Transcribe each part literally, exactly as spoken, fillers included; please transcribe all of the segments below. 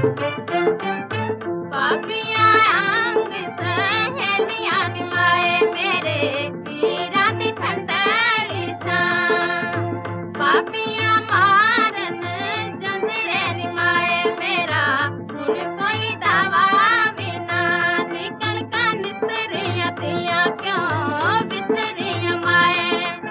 पापिया अंग सहेलियां निभाए मेरे पीरा दी ठंडड़ी सा पापिया मारन जंदरे निभाए मेरा हुन कोई दावा बिना निकल का निसरिया तिया क्यों बिसरिया माए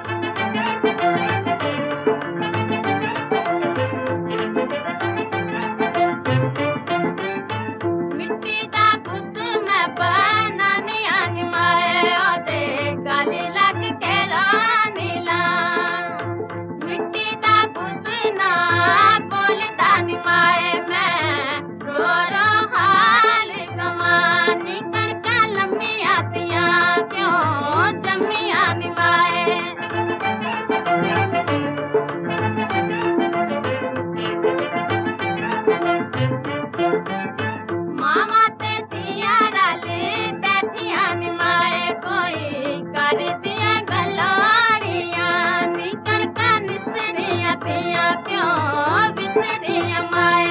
मिट्टी दा पुत मैं बनानी आनी माए ओदे गाली लग के रानी ला मिट्टी दा पुत ना बोलदा नी माए मैं रो रो हाल गवानी करका लम्मी आतियां क्यों जम्मी आनी माए मामा ते दिया डाले बैठिया निमाए कोई कर दिया गलोरिया निकर का निसरिया तिया क्यों बिसरिया माए